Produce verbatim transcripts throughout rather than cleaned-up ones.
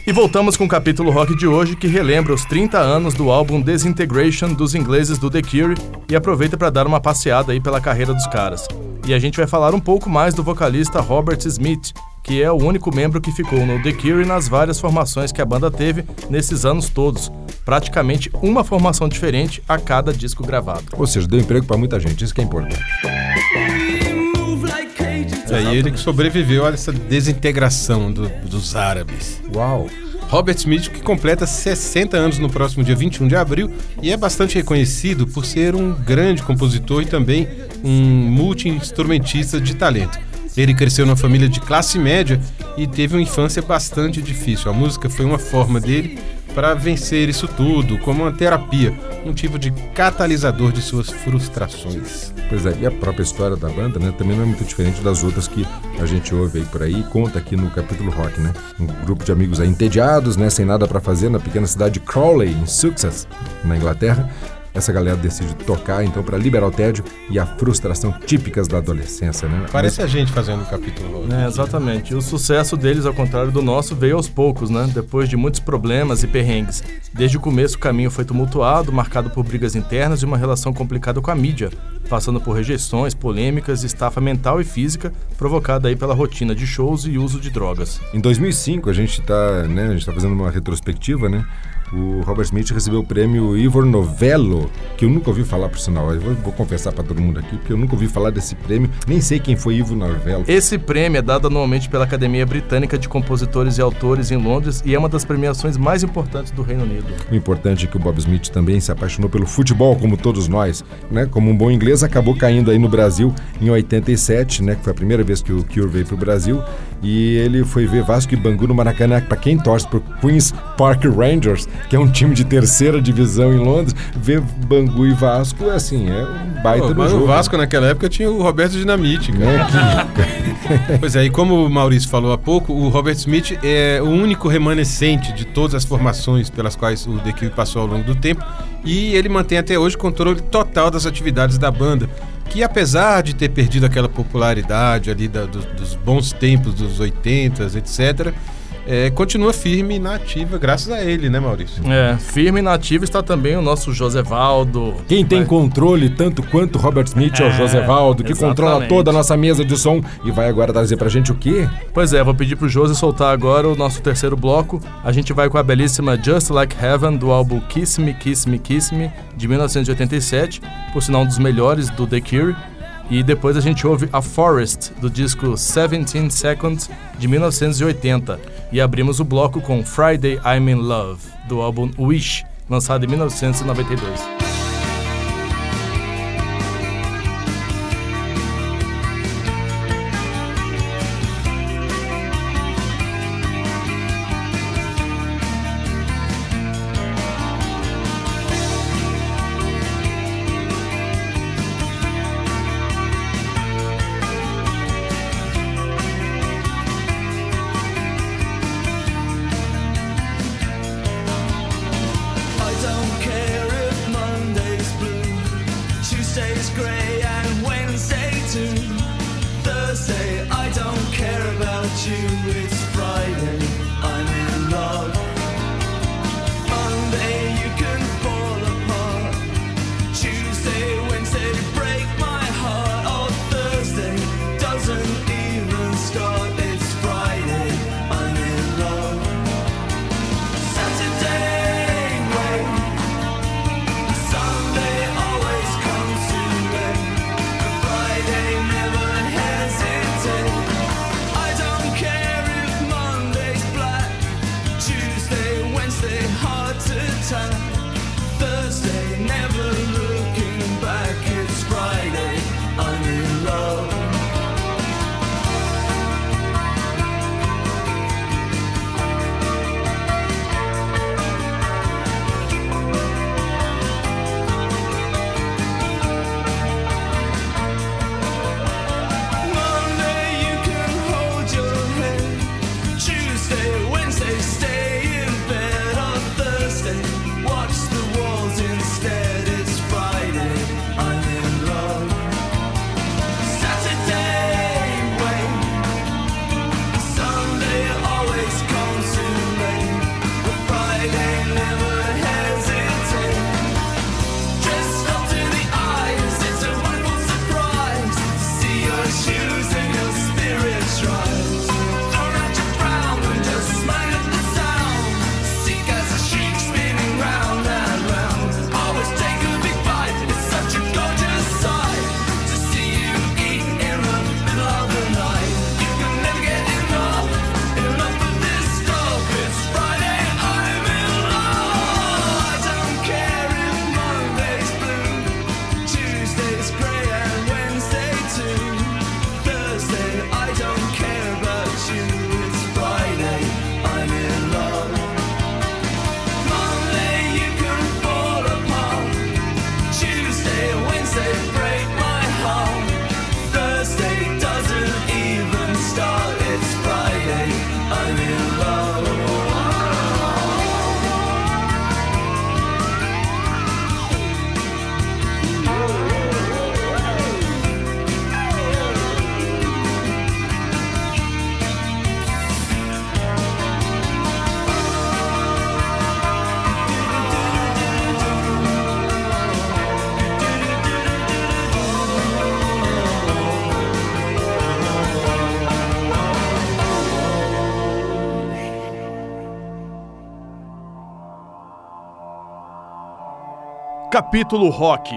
E voltamos com o capítulo rock de hoje, que relembra os trinta anos do álbum Disintegration dos ingleses do The Cure e aproveita para dar uma passeada aí pela carreira dos caras. E a gente vai falar um pouco mais do vocalista Robert Smith, que é o único membro que ficou no The Cure nas várias formações que a banda teve nesses anos todos. Praticamente uma formação diferente a cada disco gravado. Ou seja, deu emprego para muita gente, isso que é importante. É, e ele que sobreviveu a essa desintegração do, dos árabes. Uau! Robert Smith, que completa sessenta anos no próximo dia vinte e um de abril e é bastante reconhecido por ser um grande compositor e também um multi-instrumentista de talento. Ele cresceu numa família de classe média e teve uma infância bastante difícil. A música foi uma forma dele para vencer isso tudo, como uma terapia, um tipo de catalisador de suas frustrações. Pois é, e a própria história da banda, né, também não é muito diferente das outras que a gente ouve aí por aí e conta aqui no capítulo rock, né? Um grupo de amigos aí entediados, né, sem nada para fazer na pequena cidade de Crawley, em Sussex, na Inglaterra. Essa galera decide tocar, então, para liberar o tédio e a frustração típicas da adolescência, né? Parece Mas... a gente fazendo o capítulo. É, exatamente. E o sucesso deles, ao contrário do nosso, veio aos poucos, né? Depois de muitos problemas e perrengues. Desde o começo, o caminho foi tumultuado, marcado por brigas internas e uma relação complicada com a mídia, passando por rejeições, polêmicas, estafa mental e física, provocada aí pela rotina de shows e uso de drogas. Em dois mil e cinco, a gente está, né, a gente tá fazendo uma retrospectiva, né? O Robert Smith recebeu o prêmio Ivor Novello, que eu nunca ouvi falar, por sinal. Eu vou, vou confessar para todo mundo aqui, porque eu nunca ouvi falar desse prêmio, nem sei quem foi Ivor Novello. Esse prêmio é dado anualmente pela Academia Britânica de Compositores e Autores em Londres e é uma das premiações mais importantes do Reino Unido. O importante é que o Bob Smith também se apaixonou pelo futebol, como todos nós, né? Como um bom inglês, acabou caindo aí no Brasil em oitenta e sete, né? Que foi a primeira vez que o Cure veio pro Brasil, e ele foi ver Vasco e Bangu no Maracanã. Para quem torce pro Queen's Park Rangers, que é um time de terceira divisão em Londres, ver Bangu e Vasco, assim, é um baita Pô, do jogo. O Vasco naquela época tinha o Roberto Dinamite, cara. É, pois é, e como o Maurício falou há pouco, o Robert Smith é o único remanescente de todas as formações pelas quais o The Cure passou ao longo do tempo, e ele mantém até hoje o controle total das atividades da banda, que apesar de ter perdido aquela popularidade ali da, do, dos bons tempos dos oitenta, etcétera, É, continua firme e na ativa, graças a ele, né, Maurício? É, firme e na ativa está também o nosso Josevaldo. Quem tem Mas... controle tanto quanto Robert Smith é, é o Josevaldo, que exatamente. Controla toda a nossa mesa de som e vai agora trazer pra gente o quê? Pois é, vou pedir pro José soltar agora o nosso terceiro bloco. A gente vai com a belíssima Just Like Heaven, do álbum Kiss Me, Kiss Me, Kiss Me, de mil novecentos e oitenta e sete, por sinal um dos melhores do The Cure. E depois a gente ouve A Forest, do disco seventeen Seconds, de mil novecentos e oitenta. E abrimos o bloco com Friday I'm in Love, do álbum Wish, lançado em mil novecentos e noventa e dois. Monday Capítulo Rock.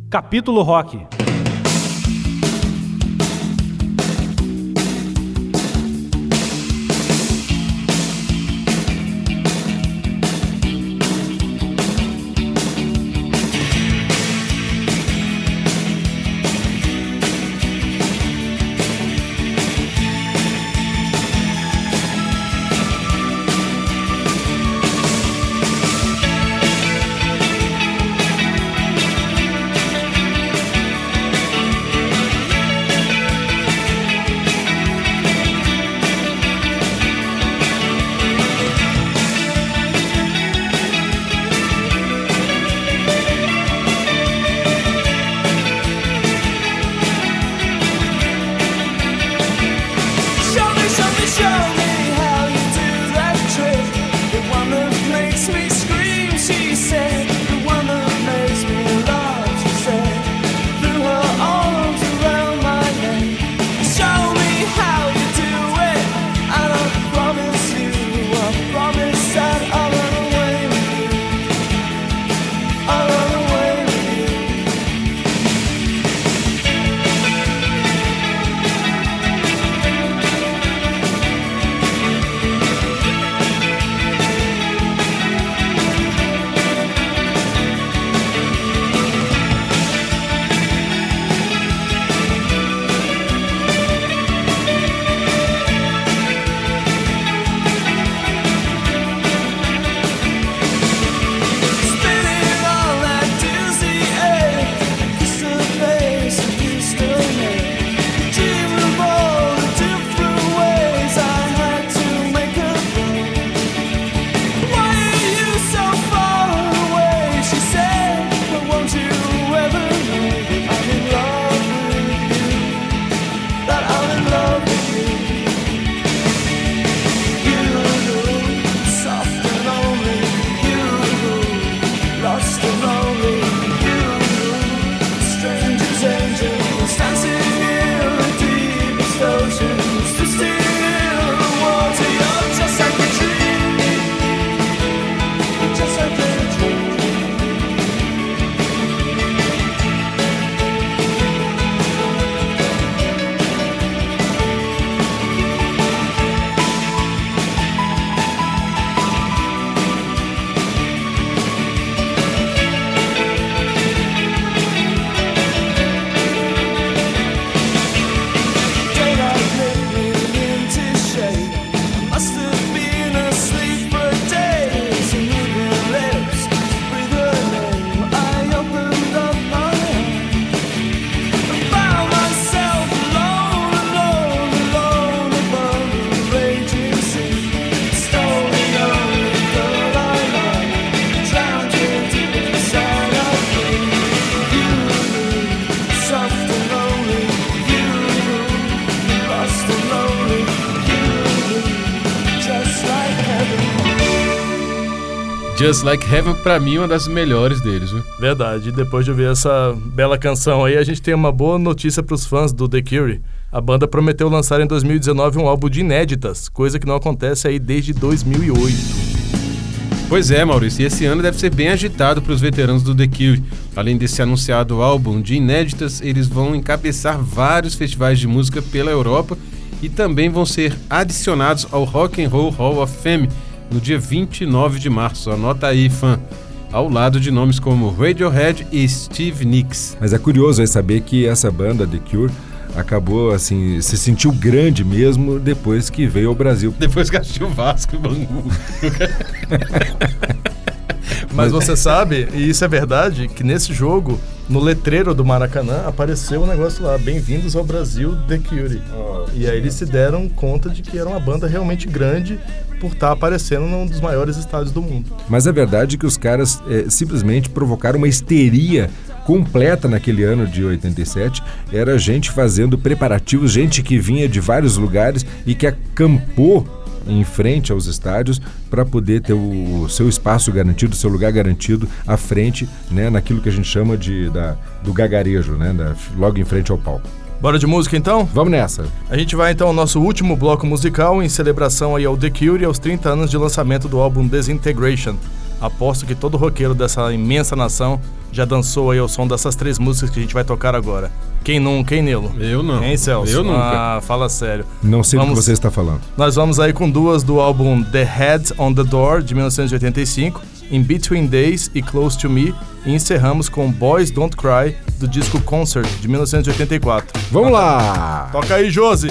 Capítulo Rock. Just Like Heaven, pra mim, é uma das melhores deles, viu? Verdade. Depois de ouvir essa bela canção aí, a gente tem uma boa notícia pros fãs do The Cure. A banda prometeu lançar em dois mil e dezenove um álbum de inéditas, coisa que não acontece aí desde dois mil e oito. Pois é, Maurício, e esse ano deve ser bem agitado para os veteranos do The Cure. Além desse anunciado álbum de inéditas, eles vão encabeçar vários festivais de música pela Europa e também vão ser adicionados ao Rock and Roll Hall of Fame no dia vinte e nove de março. Anota aí, fã. Ao lado de nomes como Radiohead e Steve Nicks. Mas é curioso aí saber que essa banda, The Cure, acabou, assim, se sentiu grande mesmo depois que veio ao Brasil. Depois que assistiu o Vasco e Bangu. Mas você sabe, e isso é verdade, que nesse jogo, no letreiro do Maracanã, apareceu um negócio lá, bem-vindos ao Brasil, The Cure. Oh, e aí eles se deram conta de que era uma banda realmente grande por estar aparecendo num dos maiores estádios do mundo. Mas é verdade que os caras é, simplesmente provocaram uma histeria completa naquele ano de oitenta e sete. Era gente fazendo preparativos, gente que vinha de vários lugares e que acampou em frente aos estádios para poder ter o seu espaço garantido, o seu lugar garantido à frente, né, naquilo que a gente chama de, da, do gagarejo, né, da, logo em frente ao palco. Bora de música então? Vamos nessa. A gente vai então ao nosso último bloco musical em celebração aí ao The Cure e aos trinta anos de lançamento do álbum Disintegration. Aposto que todo roqueiro dessa imensa nação já dançou aí ao som dessas três músicas que a gente vai tocar agora. Quem não, quem Nilo? Eu não. Quem, Celso? Eu nunca. Ah, fala sério. Não sei vamos, do que você está falando. Nós vamos aí com duas do álbum The Heads on the Door, de mil novecentos e oitenta e cinco, In Between Days e Close to Me, e encerramos com Boys Don't Cry, do disco Concert, de mil novecentos e oitenta e quatro. Vamos lá! Toca aí, Josi!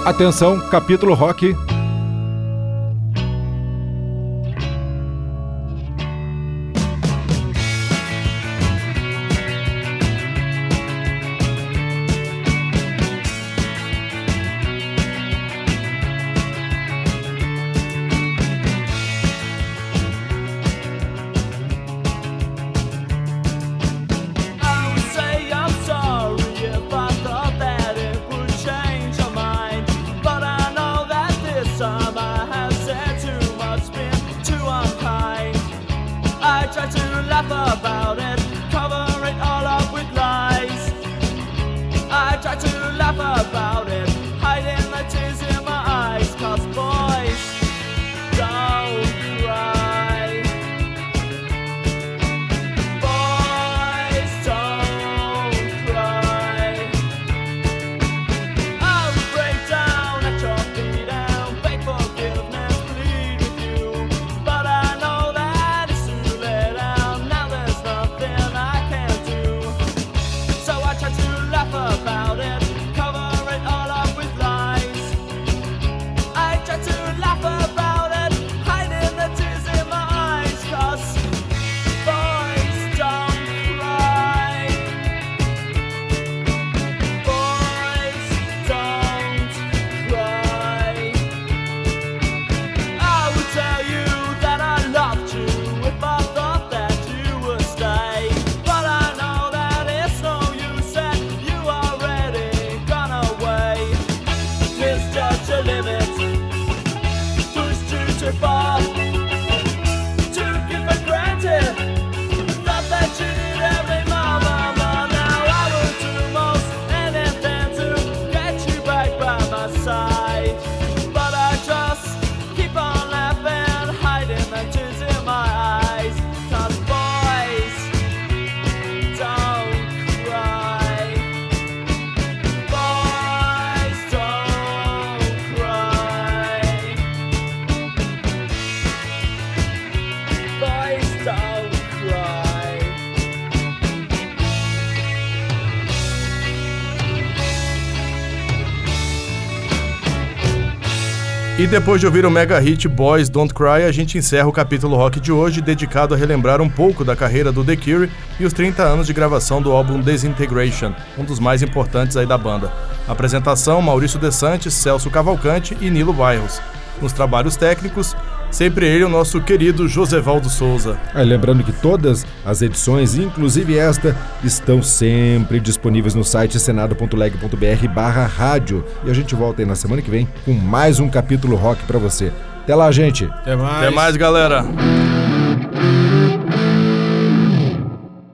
Atenção, capítulo rock. E depois de ouvir o mega hit Boys Don't Cry, a gente encerra o capítulo rock de hoje, dedicado a relembrar um pouco da carreira do The Cure e os trinta anos de gravação do álbum Disintegration, um dos mais importantes aí da banda. Apresentação: Maurício De Santis, Celso Cavalcante e Nilo Bairros. Nos trabalhos técnicos, sempre ele, o nosso querido Josevaldo Souza. Ah, lembrando que todas as edições, inclusive esta, estão sempre disponíveis no site senado ponto leg ponto br barra rádio. E a gente volta aí na semana que vem com mais um capítulo rock pra você. Até lá, gente! Até mais! Até mais, galera!